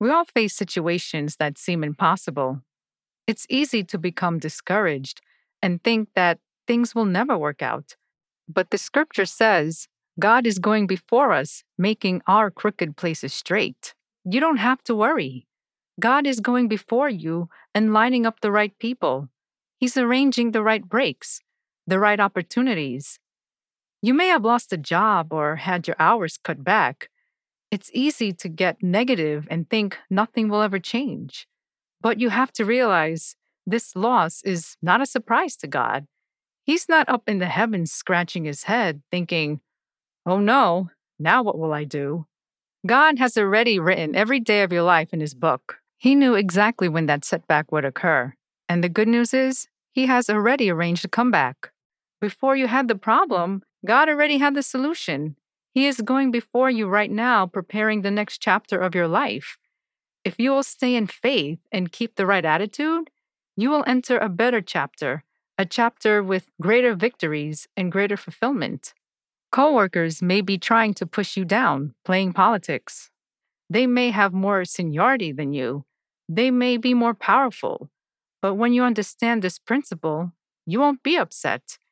We all face situations that seem impossible. It's easy to become discouraged and think that things will never work out. But the scripture says God is going before us, making our crooked places straight. You don't have to worry. God is going before you and lining up the right people. He's arranging the right breaks, the right opportunities. You may have lost a job or had your hours cut back. It's easy to get negative and think nothing will ever change. But you have to realize this loss is not a surprise to God. He's not up in the heavens scratching his head thinking, oh no, now what will I do? God has already written every day of your life in his book. He knew exactly when that setback would occur. And the good news is, he has already arranged a comeback. Before you had the problem, God already had the solution. He is going before you right now, preparing the next chapter of your life. If you will stay in faith and keep the right attitude, you will enter a better chapter, a chapter with greater victories and greater fulfillment. Coworkers may be trying to push you down, playing politics. They may have more seniority than you. They may be more powerful. But when you understand this principle, you won't be upset.